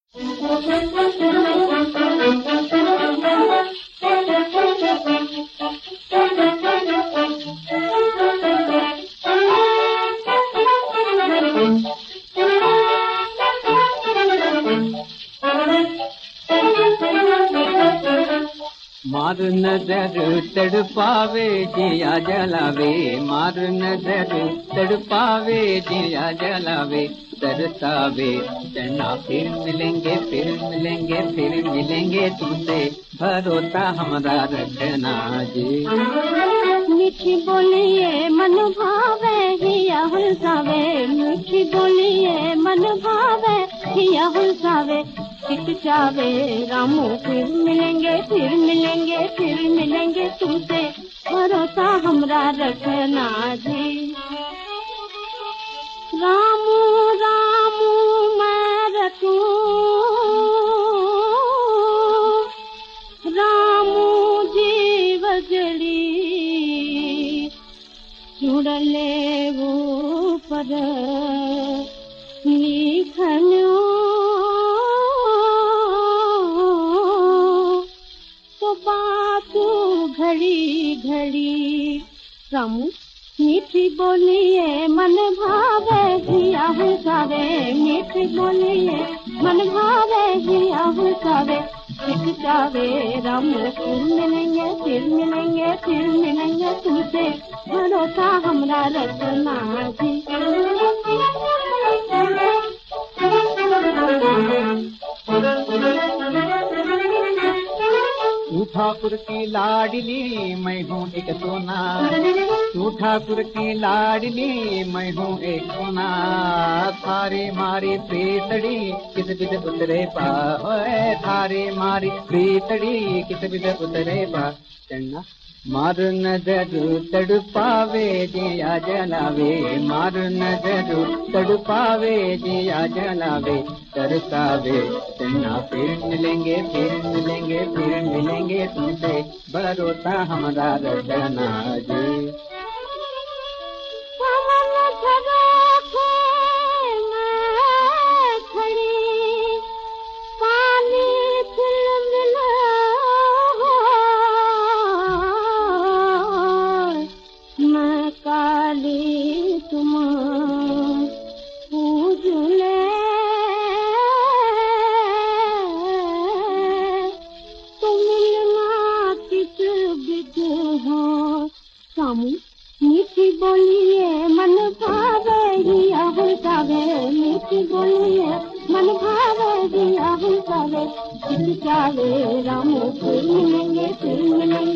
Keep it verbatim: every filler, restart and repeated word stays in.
मार नजर तड़पावे जिया जलावे, मार नजर तड़पावे जिया जलावे, तरसावे चना फिर मिलेंगे फिर मिलेंगे फिर मिलेंगे तुमसे, भरोसा हमारा रखना जी। मीठी बोलिए मन भावे हिया हुलसावे, मीठी बोलिए मन भावे हिया हुलसावे, हिचकिचावे रामू फिर मिलेंगे फिर मिलेंगे फिर मिलेंगे तुमसे, भरोसा हमरा रखना जी। रामू रामू मैं रखूं, रामू जीव जड़ी जुड़ले वो पर लिखनो तो बात घड़ी घड़ी। रामू मीठी बोलिए मन भावे हिया हुलसावे, मीठी बोलिए मन भावे हिया हुलसावे, हिचकिचावे रामू फिर मिलेंगे फिर मिलेंगे फिर मिलेंगे तुमसे, भरोसा हमरा रखना जी। तू ठाकुर की लाडली मैं हूँ एक सोना, तू ठाकुर की लाडली मैं हूँ एक सोना, थारे मारी प्रीतड़ी किस बिद उतरे पा, थारे मारी प्रीतड़ी किस बिद उतरे पा। चन्ना मार नजर तड़पावे जिया जलावे, मार नजर तड़पावे जिया जलावे, तरसावे चन्ना फिर मिलेंगे फिर मिलेंगे फिर मिलेंगे तुमसे, भरोसा हमारा रखना जी। तुम पूजले तुम मिलना किस बिद हो। रामू मीठी बोलिए मन भावे हिया हुलसावे, मीठी बोलिए मन भावे हिया हुलसावे, हिचकिचावे रामू फिर मिलेंगे फिर मिलेंगे